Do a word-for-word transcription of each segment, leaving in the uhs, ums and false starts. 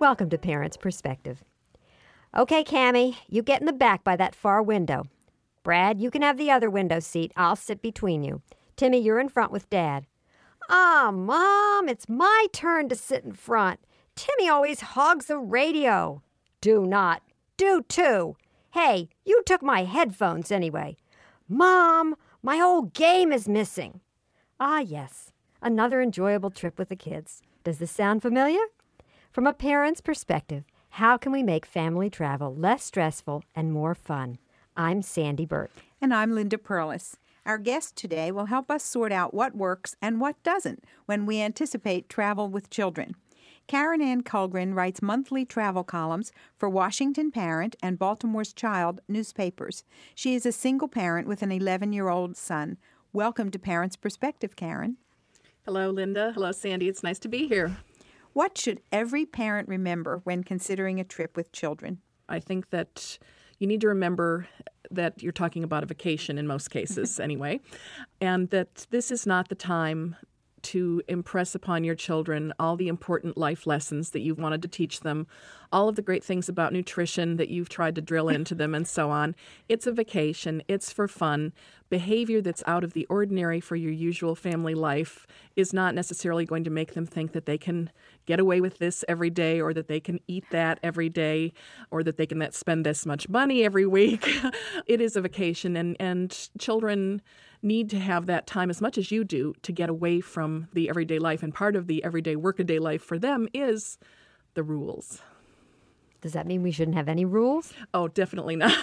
Welcome to Parents' Perspective. Okay, Cammie, you get in the back by that far window. Brad, you can have the other window seat. I'll sit between you. Timmy, you're in front with Dad. Ah, Mom, it's my turn to sit in front. Timmy always hogs the radio. Do not. Do too. Hey, you took my headphones anyway. Mom, my whole game is missing. Ah, yes, another enjoyable trip with the kids. Does this sound familiar? From a parent's perspective, how can we make family travel less stressful and more fun? I'm Sandy Burt. And I'm Linda Perlis. Our guest today will help us sort out what works and what doesn't when we anticipate travel with children. Karen Ann Kullgren writes monthly travel columns for Washington Parent and Baltimore's Child newspapers. She is a single parent with an eleven-year-old son. Welcome to Parents' Perspective, Karen. Hello, Linda. Hello, Sandy. It's nice to be here. What should every parent remember when considering a trip with children? I think that you need to remember that you're talking about a vacation in most cases anyway, and that this is not the time to impress upon your children all the important life lessons that you've wanted to teach them, all of the great things about nutrition that you've tried to drill into them and so on. It's a vacation. It's for fun. Behavior that's out of the ordinary for your usual family life is not necessarily going to make them think that they can get away with this every day, or that they can eat that every day, or that they can spend this much money every week. It is a vacation, and, and children need to have that time as much as you do to get away from the everyday life. And part of the everyday workaday life for them is the rules. Does that mean we shouldn't have any rules? Oh, definitely not.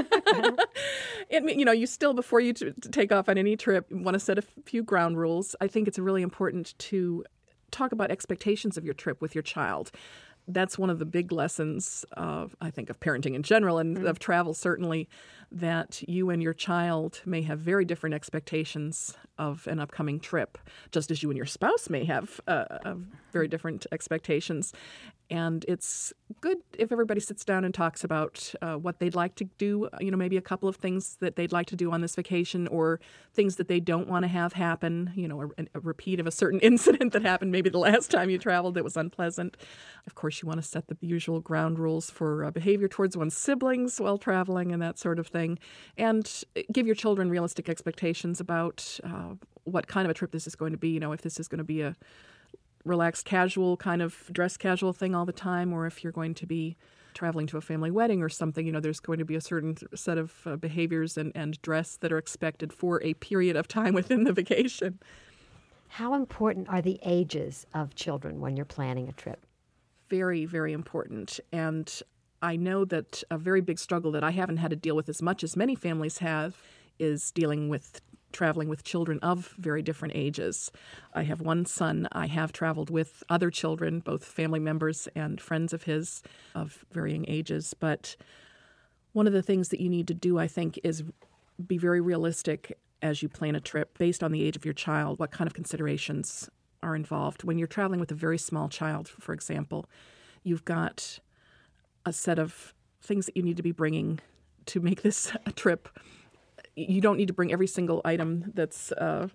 It, you know, you still, before you t- to take off on any trip, want to set a few ground rules. I think it's really important to talk about expectations of your trip with your child. That's one of the big lessons of, I think, of parenting in general and mm-hmm. of travel certainly, that you and your child may have very different expectations of an upcoming trip, just as you and your spouse may have uh, uh, very different expectations. And it's good if everybody sits down and talks about uh, what they'd like to do, you know, maybe a couple of things that they'd like to do on this vacation, or things that they don't want to have happen, you know, a, a repeat of a certain incident that happened maybe the last time you traveled that was unpleasant. Of course, you want to set the usual ground rules for uh, behavior towards one's siblings while traveling and that sort of thing, and give your children realistic expectations about uh, what kind of a trip this is going to be. You know, if this is going to be a relaxed, casual kind of dress casual thing all the time, or if you're going to be traveling to a family wedding or something, you know, there's going to be a certain set of uh, behaviors and, and dress that are expected for a period of time within the vacation. How important are the ages of children when you're planning a trip? Very, very important. And I know that a very big struggle that I haven't had to deal with as much as many families have is dealing with traveling with children of very different ages. I have one son. I have traveled with other children, both family members and friends of his of varying ages. But one of the things that you need to do, I think, is be very realistic as you plan a trip based on the age of your child. What kind of considerations are involved? When you're traveling with a very small child, for example, you've got a set of things that you need to be bringing to make this a trip. You don't need to bring every single item that's uh,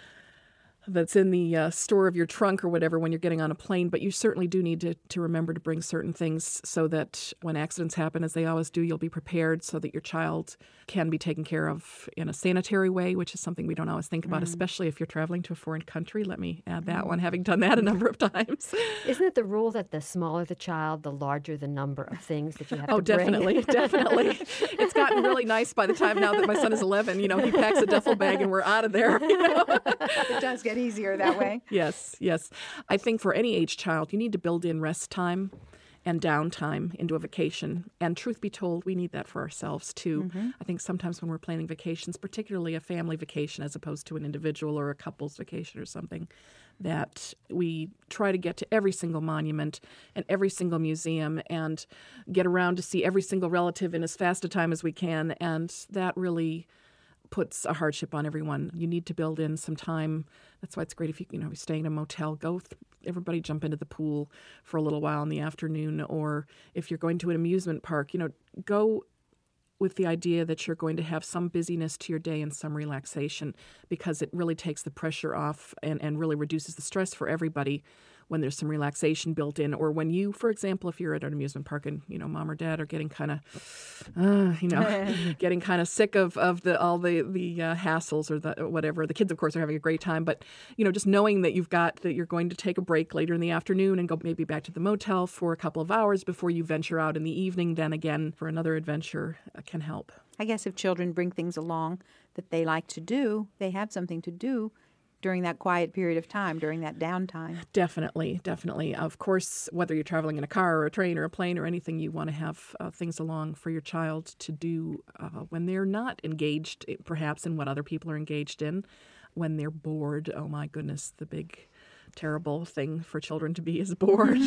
that's in the uh, store of your trunk or whatever when you're getting on a plane, but you certainly do need to, to remember to bring certain things so that when accidents happen, as they always do, you'll be prepared so that your child can be taken care of in a sanitary way, which is something we don't always think about, mm. especially if you're traveling to a foreign country. Let me add that mm. one, having done that a number of times. Isn't it the rule that the smaller the child, the larger the number of things that you have oh, to bring? Oh, definitely, definitely. It's gotten really nice by the time now that my son is eleven. You know, he packs a duffel bag and we're out of there. You know? It does get easier that way. Yes, yes. I think for any age child, you need to build in rest time and downtime into a vacation. And truth be told, we need that for ourselves too. Mm-hmm. I think sometimes when we're planning vacations, particularly a family vacation as opposed to an individual or a couple's vacation or something, that we try to get to every single monument and every single museum and get around to see every single relative in as fast a time as we can. And that really puts a hardship on everyone. You need to build in some time. That's why it's great if you, you know, stay in a motel, go, th- everybody jump into the pool for a little while in the afternoon. Or if you're going to an amusement park, you know, go with the idea that you're going to have some busyness to your day and some relaxation, because it really takes the pressure off and, and really reduces the stress for everybody when there's some relaxation built in, or when you, for example, if you're at an amusement park and, you know, mom or dad are getting kind of, uh, you know, getting kind of sick of, of the all the, the uh, hassles or the whatever. The kids, of course, are having a great time, but, you know, just knowing that you've got, that you're going to take a break later in the afternoon and go maybe back to the motel for a couple of hours before you venture out in the evening, then again for another adventure uh, can help. I guess if children bring things along that they like to do, they have something to do during that quiet period of time, during that downtime. Definitely, definitely. Of course, whether you're traveling in a car or a train or a plane or anything, you want to have uh, things along for your child to do uh, when they're not engaged, perhaps, in what other people are engaged in. When they're bored, oh my goodness, the big, terrible thing for children to be is bored.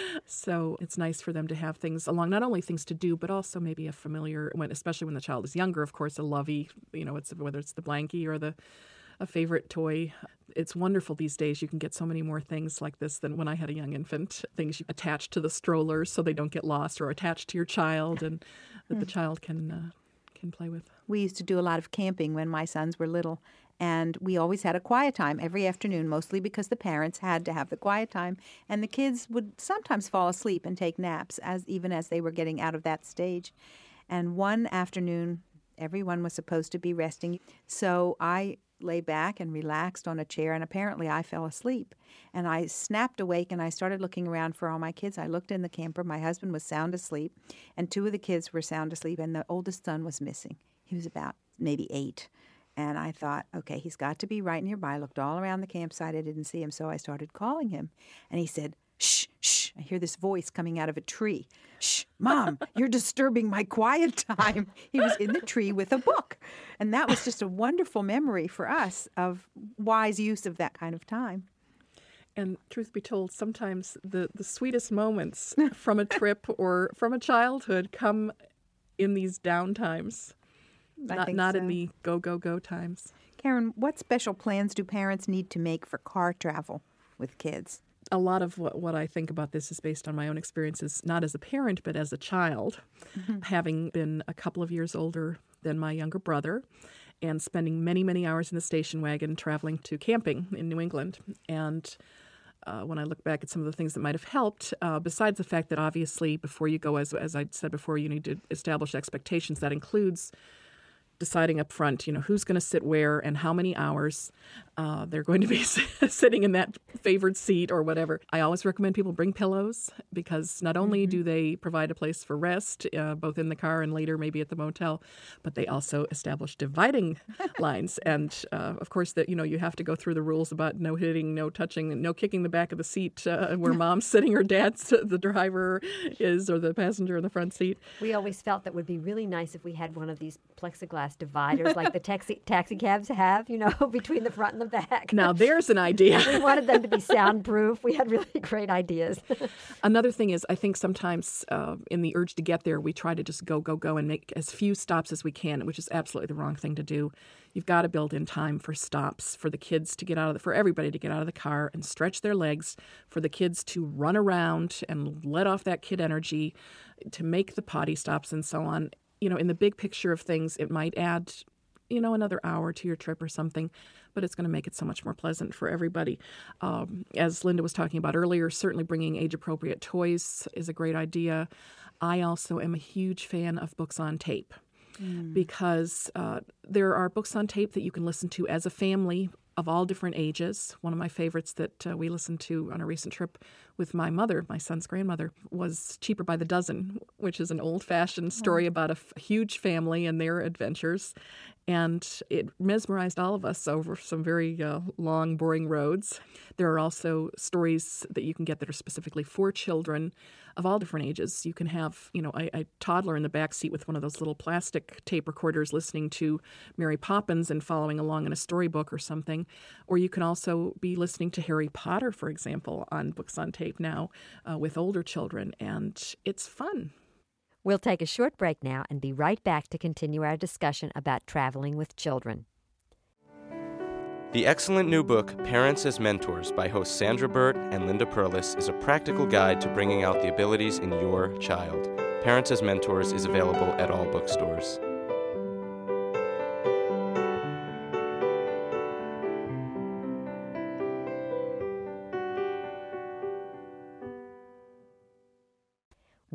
So it's nice for them to have things along, not only things to do, but also maybe a familiar, when, especially when the child is younger, of course, a lovey, you know, it's whether it's the blankie or the a favorite toy. It's wonderful these days. You can get so many more things like this than when I had a young infant. Things you attach to the strollers so they don't get lost, or attached to your child and that mm. the child can uh, can play with. We used to do a lot of camping when my sons were little, and we always had a quiet time every afternoon, mostly because the parents had to have the quiet time, and the kids would sometimes fall asleep and take naps, as even as they were getting out of that stage. And one afternoon, everyone was supposed to be resting, so I lay back and relaxed on a chair, and apparently I fell asleep. And I snapped awake, and I started looking around for all my kids. I looked in the camper. My husband was sound asleep, and two of the kids were sound asleep, and the oldest son was missing. He was about maybe eight. And I thought, okay, he's got to be right nearby. I looked all around the campsite. I didn't see him, so I started calling him. And he said, shh, shh. I hear this voice coming out of a tree. Shh, Mom, you're disturbing my quiet time. He was in the tree with a book. And that was just a wonderful memory for us of wise use of that kind of time. And truth be told, sometimes the, the sweetest moments from a trip or from a childhood come in these down times, I not, think not so. in the go, go, go times. Karen, what special plans do parents need to make for car travel with kids? A lot of what, what I think about this is based on my own experiences, not as a parent, but as a child, mm-hmm. having been a couple of years older than my younger brother and spending many, many hours in the station wagon traveling to camping in New England. And uh, when I look back at some of the things that might have helped, uh, besides the fact that obviously before you go, as, as I said before, you need to establish expectations. That includes deciding up front, you know, who's going to sit where and how many hours uh, they're going to be sitting in that favored seat or whatever. I always recommend people bring pillows, because not only mm-hmm. do they provide a place for rest, uh, both in the car and later maybe at the motel, but they also establish dividing lines. And uh, of course, that you know you have to go through the rules about no hitting, no touching, no kicking the back of the seat uh, where mom's sitting or dad's the driver is, or the passenger in the front seat. We always felt that would be really nice if we had one of these plexiglass dividers like the taxi taxi cabs have, you know, between the front and the back. Now there's an idea. We wanted them to be soundproof. We had really great ideas. Another thing is, I think sometimes uh, in the urge to get there, we try to just go, go, go and make as few stops as we can, which is absolutely the wrong thing to do. You've got to build in time for stops, for the kids to get out of the, for everybody to get out of the car and stretch their legs, for the kids to run around and let off that kid energy, to make the potty stops and so on. You know, in the big picture of things, it might add, you know, another hour to your trip or something, but it's going to make it so much more pleasant for everybody. Um, as Linda was talking about earlier, certainly bringing age-appropriate toys is a great idea. I also am a huge fan of books on tape mm. because uh, there are books on tape that you can listen to as a family of all different ages. One of my favorites that uh, we listened to on a recent trip with my mother, my son's grandmother, was Cheaper by the Dozen, which is an old-fashioned story oh. about a f- huge family and their adventures. And it mesmerized all of us over some very uh, long, boring roads. There are also stories that you can get that are specifically for children of all different ages. You can have, you know, a, a toddler in the back seat with one of those little plastic tape recorders listening to Mary Poppins and following along in a storybook or something. Or you can also be listening to Harry Potter, for example, on books on tape now uh, with older children. And it's fun. We'll take a short break now and be right back to continue our discussion about traveling with children. The excellent new book, Parents as Mentors, by hosts Sandra Burt and Linda Perlis, is a practical guide to bringing out the abilities in your child. Parents as Mentors is available at all bookstores.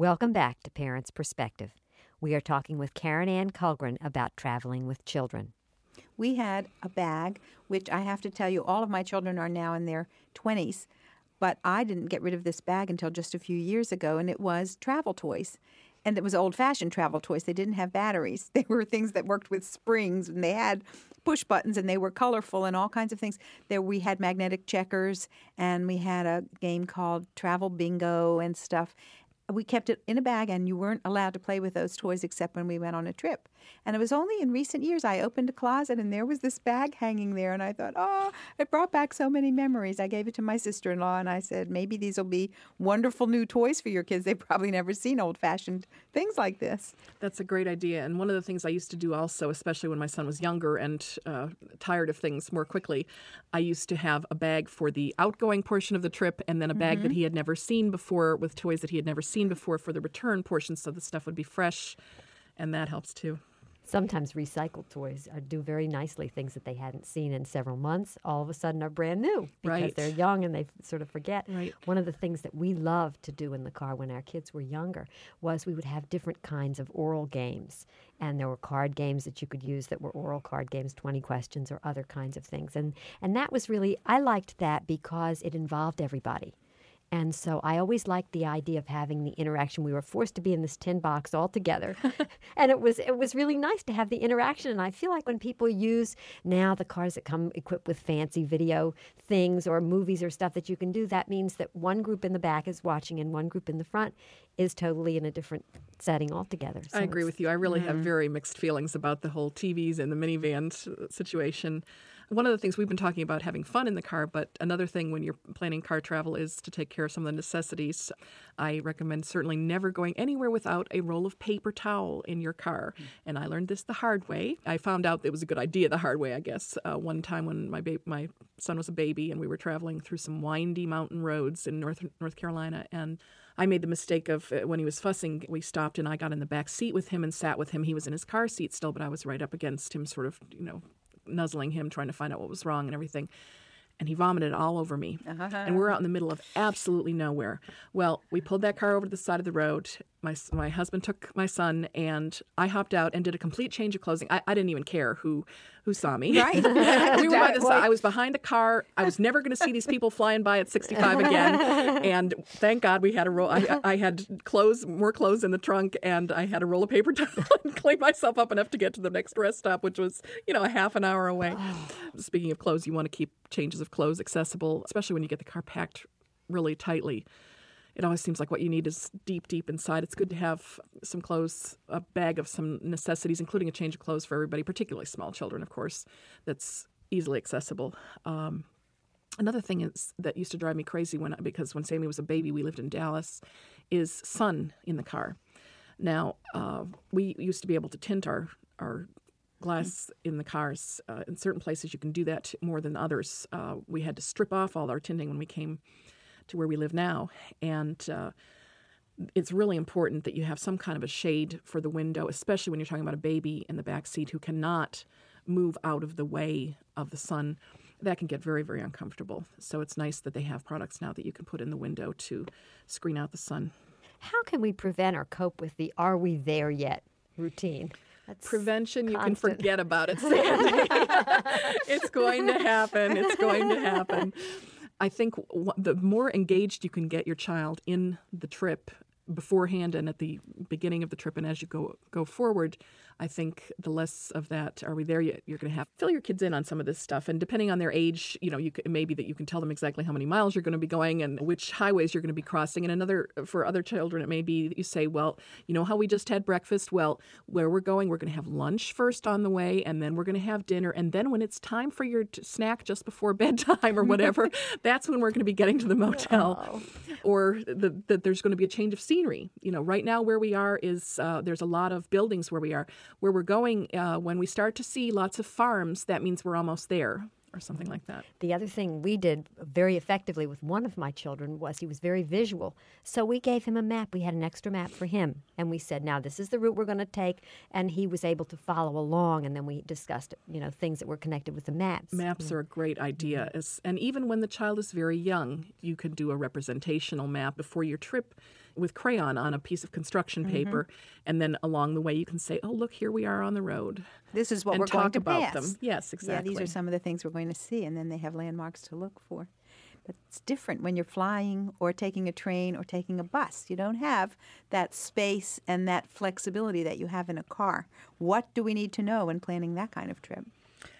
Welcome back to Parents' Perspective. We are talking with Karen Ann Kullgren about traveling with children. We had a bag, which I have to tell you, all of my children are now in their twenties, but I didn't get rid of this bag until just a few years ago, and it was travel toys. And it was old-fashioned travel toys. They didn't have batteries. They were things that worked with springs, and they had push buttons, and they were colorful and all kinds of things. There we had magnetic checkers, and we had a game called Travel Bingo and stuff. We kept it in a bag, and you weren't allowed to play with those toys except when we went on a trip. And it was only in recent years I opened a closet, and there was this bag hanging there, and I thought, oh, it brought back so many memories. I gave it to my sister-in-law, and I said, maybe these will be wonderful new toys for your kids. They've probably never seen old-fashioned things like this. That's a great idea. And one of the things I used to do also, especially when my son was younger and uh, tired of things more quickly, I used to have a bag for the outgoing portion of the trip and then a bag mm-hmm. that he had never seen before with toys that he had never seen before for the return portion, so the stuff would be fresh, and that helps too. Sometimes recycled toys are, do very nicely things that they hadn't seen in several months, all of a sudden are brand new because right. they're young and they sort of forget. Right. One of the things that we loved to do in the car when our kids were younger was we would have different kinds of oral games. And there were card games that you could use that were oral card games, twenty questions or other kinds of things. And and that was really, I liked that because it involved everybody. And so I always liked the idea of having the interaction. We were forced to be in this tin box all together. And it was it was really nice to have the interaction. And I feel like when people use now the cars that come equipped with fancy video things or movies or stuff that you can do, that means that one group in the back is watching and one group in the front is totally in a different setting altogether. So I agree with you. I really mm-hmm. have very mixed feelings about the whole T Vs and the minivan situation. One of the things we've been talking about having fun in the car, but another thing when you're planning car travel is to take care of some of the necessities. I recommend certainly never going anywhere without a roll of paper towel in your car. Mm. And I learned this the hard way. I found out it was a good idea the hard way, I guess. Uh, one time when my ba- my son was a baby and we were traveling through some windy mountain roads in North North Carolina, and I made the mistake of, uh, when he was fussing, we stopped and I got in the back seat with him and sat with him. He was in his car seat still, but I was right up against him, sort of, you know, nuzzling him, trying to find out what was wrong and everything. And he vomited all over me. Uh-huh. And we're out in the middle of absolutely nowhere. Well, we pulled that car over to the side of the road. My my husband took my son, and I hopped out and did a complete change of clothing. I, I didn't even care who who saw me. Right. we were by the side. I was behind a car. I was never going to see these people flying by at sixty-five again. And thank God we had a roll. I, I had clothes, more clothes in the trunk, and I had a roll of paper towel and cleaned myself up enough to get to the next rest stop, which was, you know, a half an hour away. Oh. Speaking of clothes, you want to keep changes of clothes accessible, especially when you get the car packed really tightly. It always seems like what you need is deep, deep inside. It's good to have some clothes, a bag of some necessities, including a change of clothes for everybody, particularly small children, of course, that's easily accessible. Um, another thing is that used to drive me crazy when because when Sammy was a baby, we lived in Dallas, is sun in the car. Now, uh, we used to be able to tint our our glass in the cars. Uh, in certain places, you can do that more than others. Uh, we had to strip off all our tinting when we came to where we live now, and uh, it's really important that you have some kind of a shade for the window, especially when you're talking about a baby in the back seat who cannot move out of the way of the sun. That can get very, very uncomfortable. So it's nice that they have products now that you can put in the window to screen out the sun. How can we prevent or cope with the "are we there yet" routine? That's Prevention, constant. You can forget about it, Sandy. It's going to happen. It's going to happen. I think the more engaged you can get your child in the trip beforehand and at the beginning of the trip and as you go go forward, I think the less of that "are we there yet" you're going to have. Fill your kids in on some of this stuff, and depending on their age, you know, you can, maybe that you can tell them exactly how many miles you're going to be going and which highways you're going to be crossing. And another, for other children, it may be that you say, well, you know how we just had breakfast? Well, where we're going, we're going to have lunch first on the way, and then we're going to have dinner, and then when it's time for your t- snack just before bedtime or whatever, that's when we're going to be getting to the motel. Oh. Or that the, there's going to be a change of scenery. You know, right now where we are is uh, there's a lot of buildings where we are. Where we're going, uh, when we start to see lots of farms, that means we're almost there, or something like that. The other thing we did very effectively with one of my children was he was very visual. So we gave him a map. We had an extra map for him. And we said, now this is the route we're going to take. And he was able to follow along. And then we discussed, you know, things that were connected with the maps. Maps mm-hmm. are a great idea. Mm-hmm. And even when the child is very young, you can do a representational map before your trip. with crayon on a piece of construction paper, mm-hmm. and then along the way you can say, oh, look, here we are on the road. This is what and we're going talk to about pass. them. Yes, exactly. Yeah, these are some of the things we're going to see, and then they have landmarks to look for. But it's different when you're flying or taking a train or taking a bus. You don't have that space and that flexibility that you have in a car. What do we need to know when planning that kind of trip?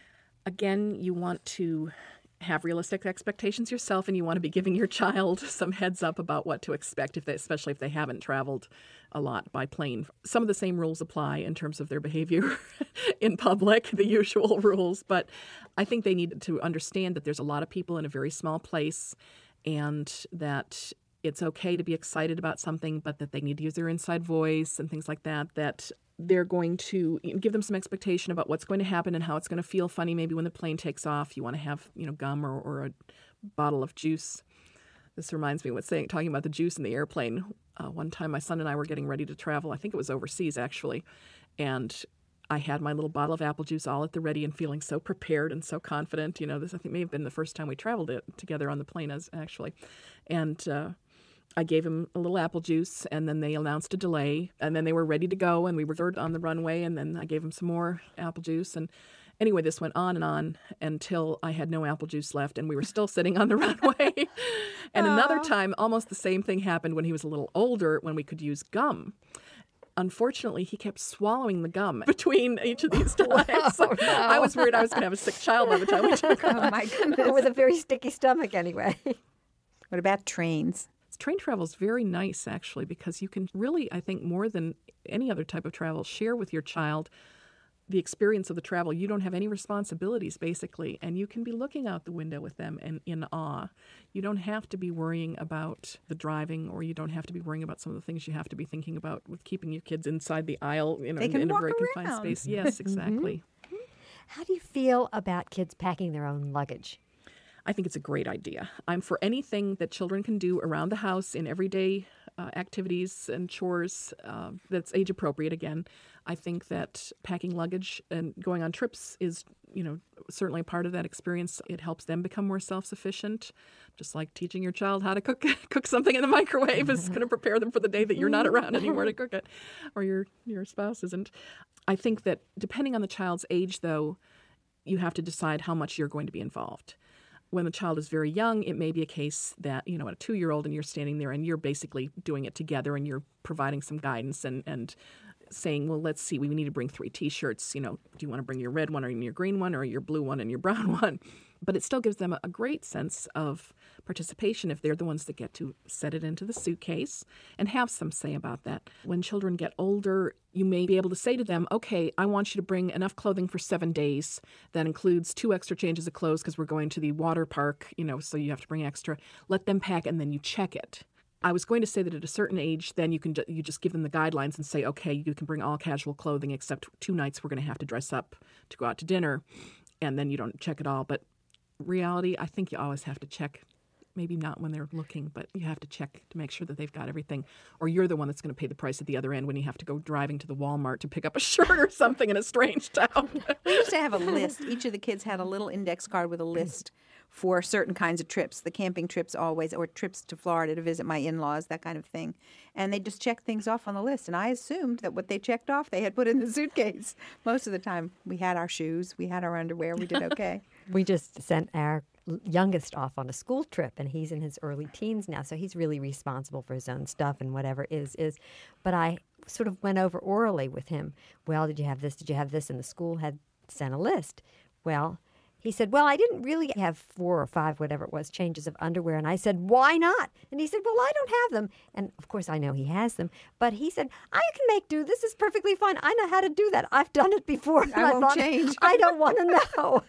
Again, you want to have realistic expectations yourself, and you want to be giving your child some heads up about what to expect, if they, especially if they haven't traveled a lot by plane. Some of the same rules apply in terms of their behavior in public, the usual rules, but I think they need to understand that there's a lot of people in a very small place, and that it's okay to be excited about something, but that they need to use their inside voice and things like that, that they're going to give them some expectation about what's going to happen and how it's going to feel funny maybe when the plane takes off. You want to have, you know, gum or, or a bottle of juice. This reminds me of what's saying, talking about the juice in the airplane. Uh, one time my son and I were getting ready to travel. I think it was overseas, actually. And I had my little bottle of apple juice all at the ready and feeling so prepared and so confident. You know, this I think may have been the first time we traveled it together on the plane, as actually. And uh, I gave him a little apple juice, and then they announced a delay, and then they were ready to go, and we were third on the runway, and then I gave him some more apple juice. And anyway, this went on and on until I had no apple juice left, and we were still sitting on the runway. And Aww. Another time, almost the same thing happened when he was a little older, when we could use gum. Unfortunately, he kept swallowing the gum between each of these delays. Oh, so no. I was worried I was going to have a sick child by the time we took off. Oh, my goodness. With a very sticky stomach, anyway. What about trains? Train travel is very nice, actually, because you can really, I think, more than any other type of travel, share with your child the experience of the travel. You don't have any responsibilities, basically, and you can be looking out the window with them and in awe. You don't have to be worrying about the driving, or you don't have to be worrying about some of the things you have to be thinking about with keeping your kids inside the aisle, you know, they can in a walk very around. confined space. Yes, exactly. Mm-hmm. How do you feel about kids packing their own luggage? I think it's a great idea. I'm for anything that children can do around the house in everyday uh, activities and chores uh, that's age appropriate. Again, I think that packing luggage and going on trips is, you know, certainly a part of that experience. It helps them become more self-sufficient, just like teaching your child how to cook cook something in the microwave is going to prepare them for the day that you're not around anymore to cook it, or your your spouse isn't. I think that depending on the child's age, though, you have to decide how much you're going to be involved. When the child is very young, it may be a case that, you know, a two-year-old and you're standing there and you're basically doing it together and you're providing some guidance and, and saying, well, let's see, we need to bring three T-shirts. You know, do you want to bring your red one or your green one or your blue one and your brown one? But it still gives them a, a great sense of participation if they're the ones that get to set it into the suitcase and have some say about that. When children get older, you may be able to say to them, okay, I want you to bring enough clothing for seven days. That includes two extra changes of clothes because we're going to the water park, you know, so you have to bring extra. Let them pack and then you check it. I was going to say that at a certain age, then you can ju- you just give them the guidelines and say, okay, you can bring all casual clothing except two nights we're going to have to dress up to go out to dinner, and then you don't check it all. But reality, I think you always have to check. Maybe not when they're looking, but you have to check to make sure that they've got everything. Or you're the one that's going to pay the price at the other end when you have to go driving to the Walmart to pick up a shirt or something in a strange town. We used to have a list. Each of the kids had a little index card with a list for certain kinds of trips, the camping trips always, or trips to Florida to visit my in-laws, that kind of thing. And they just checked things off on the list. And I assumed that what they checked off, they had put in the suitcase. Most of the time, we had our shoes, we had our underwear, we did okay. We just sent our youngest off on a school trip, and he's in his early teens now, so he's really responsible for his own stuff and whatever is is. But I sort of went over orally with him. Well, did you have this? Did you have this? And the school had sent a list. Well, he said, well, I didn't really have four or five, whatever it was, changes of underwear. And I said, why not? And he said, well, I don't have them. And, of course, I know he has them. But he said, I can make do. This is perfectly fine. I know how to do that. I've done it before. And I won't thought, change. I don't want to know.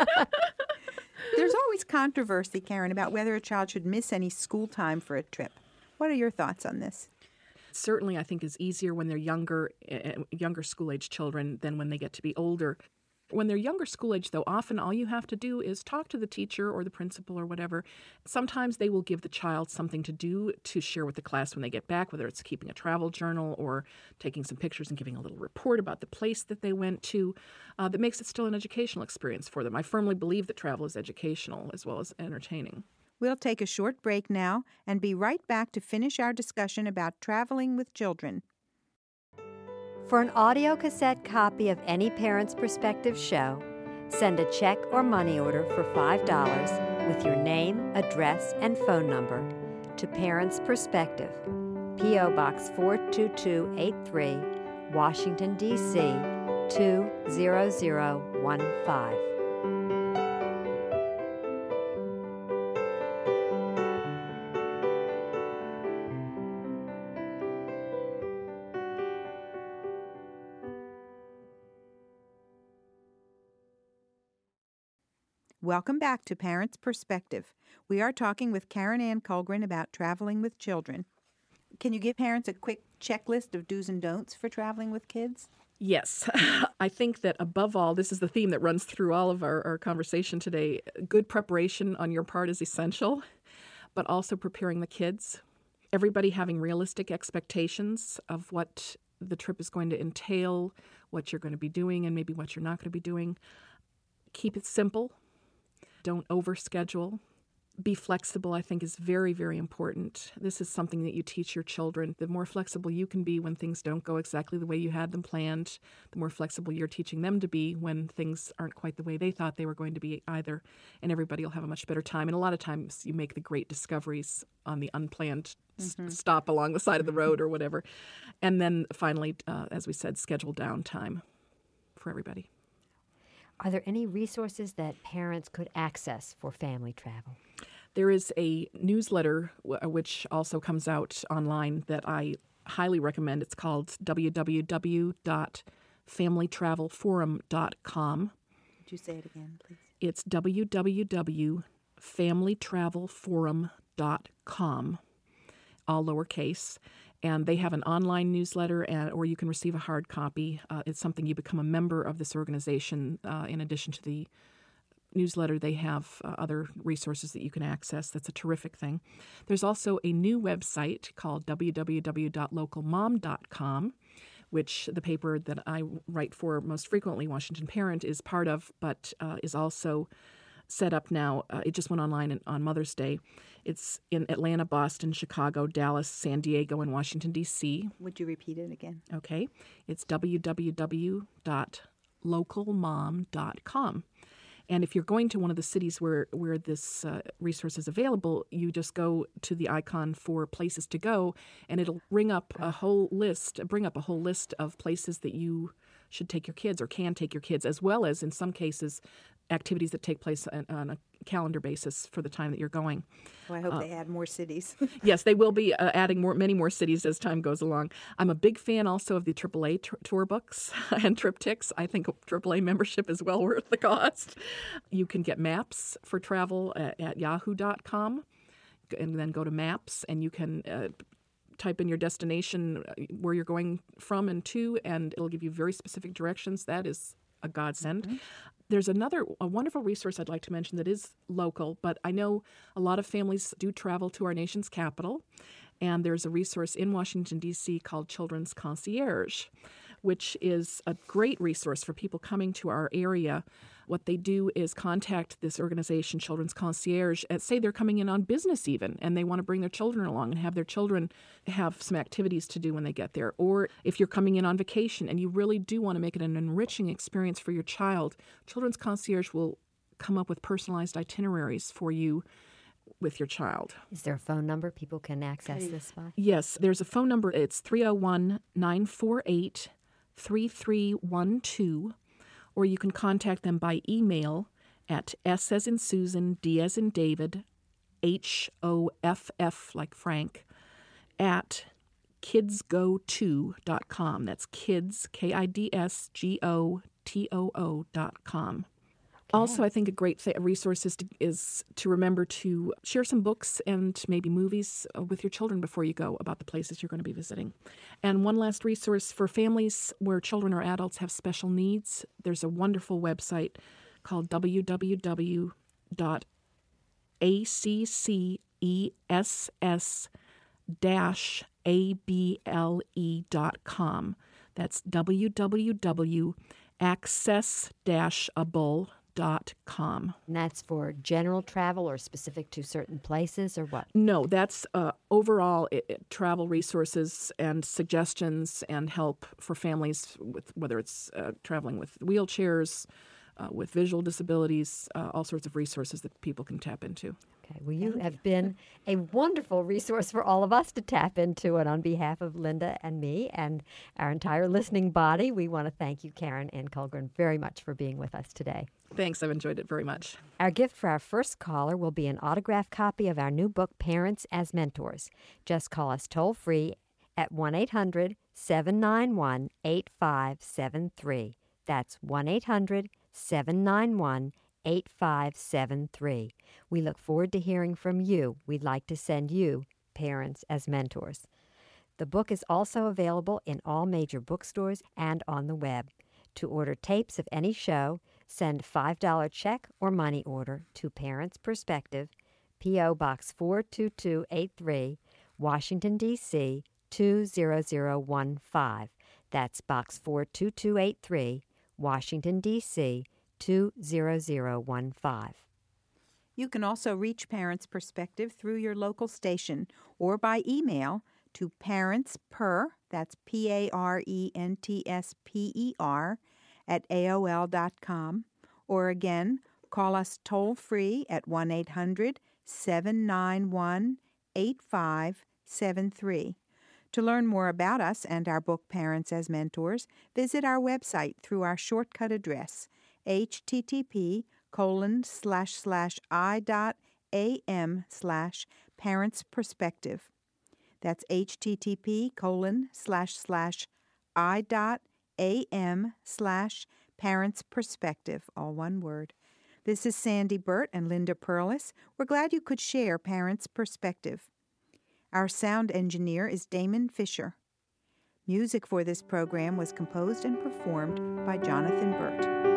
There's always controversy, Karen, about whether a child should miss any school time for a trip. What are your thoughts on this? Certainly, I think is easier when they're younger, uh, younger school-age children than when they get to be older. When they're younger school age, though, often all you have to do is talk to the teacher or the principal or whatever. Sometimes they will give the child something to do to share with the class when they get back, whether it's keeping a travel journal or taking some pictures and giving a little report about the place that they went to. Uh, that makes it still an educational experience for them. I firmly believe that travel is educational as well as entertaining. We'll take a short break now and be right back to finish our discussion about traveling with children. For an audio cassette copy of any Parents Perspective show, send a check or money order for five dollars with your name, address, and phone number to Parents Perspective, P O. Box four two two eight three, Washington, D C two zero zero one five. Welcome back to Parents Perspective. We are talking with Karen Ann Kullgren about traveling with children. Can you give parents a quick checklist of do's and don'ts for traveling with kids? Yes. I think that above all, this is the theme that runs through all of our, our conversation today. Good preparation on your part is essential, but also preparing the kids. Everybody having realistic expectations of what the trip is going to entail, what you're going to be doing, and maybe what you're not going to be doing. Keep it simple. Don't overschedule. Be flexible, I think, is very, very important. This is something that you teach your children. The more flexible you can be when things don't go exactly the way you had them planned, the more flexible you're teaching them to be when things aren't quite the way they thought they were going to be either. And everybody will have a much better time. And a lot of times you make the great discoveries on the unplanned mm-hmm. s- stop along the side of the road or whatever. And then finally, uh, as we said, schedule downtime for everybody. Are there any resources that parents could access for family travel? There is a newsletter w- which also comes out online that I highly recommend. It's called w w w dot family travel forum dot com. Could you say it again, please? It's w w w dot family travel forum dot com, all lowercase. And they have an online newsletter, and or you can receive a hard copy. Uh, it's something you become a member of this organization. Uh, in addition to the newsletter, they have uh, other resources that you can access. That's a terrific thing. There's also a new website called w w w dot local mom dot com, which the paper that I write for most frequently, Washington Parent, is part of, but uh, is also set up now. Uh, it just went online on Mother's Day. It's in Atlanta, Boston, Chicago, Dallas, San Diego, and Washington, D C. Would you repeat it again? Okay. It's w w w dot local mom dot com. And if you're going to one of the cities where, where this uh, resource is available, you just go to the icon for places to go, and it'll bring up a whole list, bring up a whole list of places that you should take your kids or can take your kids, as well as, in some cases, activities that take place on, on a calendar basis for the time that you're going. Well, I hope uh, they add more cities. Yes, they will be uh, adding more, many more cities as time goes along. I'm a big fan also of the triple A t- tour books and TripTics. I think a triple A membership is well worth the cost. You can get maps for travel at, at yahoo dot com and then go to maps, and you can uh, type in your destination, where you're going from and to, and it'll give you very specific directions. That is a godsend. Mm-hmm. There's another a wonderful resource I'd like to mention that is local, but I know a lot of families do travel to our nation's capital, and there's a resource in Washington, D C called Children's Concierge, which is a great resource for people coming to our area. What they do is contact this organization, Children's Concierge, and say they're coming in on business even, and they want to bring their children along and have their children have some activities to do when they get there. Or if you're coming in on vacation and you really do want to make it an enriching experience for your child, Children's Concierge will come up with personalized itineraries for you with your child. Is there a phone number people can access Okay. this by? Yes, there's a phone number. It's three oh one, nine four eight, three three one two. Or you can contact them by email at S as in Susan, D as in David, H O F F like Frank, at kids go to dot com. That's kids, K I D S G O T O O dot com. Also, I think a great th- resource is to, is to remember to share some books and maybe movies uh, with your children before you go about the places you're going to be visiting. And one last resource for families where children or adults have special needs, there's a wonderful website called w w w dot a c c e s s dash a b l e dot com. That's w w w dot access dash able dot com. And that's for general travel or specific to certain places or what? No, that's uh, overall it, it, travel resources and suggestions and help for families with whether it's uh, traveling with wheelchairs, uh, with visual disabilities, uh, all sorts of resources that people can tap into. Okay, well, you have been a wonderful resource for all of us to tap into. And on behalf of Linda and me and our entire listening body, we want to thank you, Karen Ann Kullgren, very much for being with us today. Thanks. I've enjoyed it very much. Our gift for our first caller will be an autographed copy of our new book, Parents as Mentors. Just call us toll-free at one eight hundred seven nine one eight five seven three. That's one eight hundred seven nine one eight five seven three. We look forward to hearing from you. We'd like to send you Parents as Mentors. The book is also available in all major bookstores and on the web. To order tapes of any show, send five dollars check or money order to Parents Perspective, P O. Box four two two eight three, Washington, D C two zero zero one five. That's Box four two two eight three, Washington, D C two zero zero one five. You can also reach Parents Perspective through your local station or by email to parentsper, that's P A R E N T S P E R, at A O L dot com. Or again, call us toll-free at one eight hundred seven nine one eight five seven three. To learn more about us and our book Parents as Mentors, visit our website through our shortcut address, http colon slash slash i dot am slash parents perspective. That's http colon slash slash i dot am slash parents perspective, all one word. This is Sandy Burt and Linda Perlis. We're glad you could share Parents Perspective. Our sound engineer is Damon Fisher. Music for this program was composed and performed by Jonathan Burt.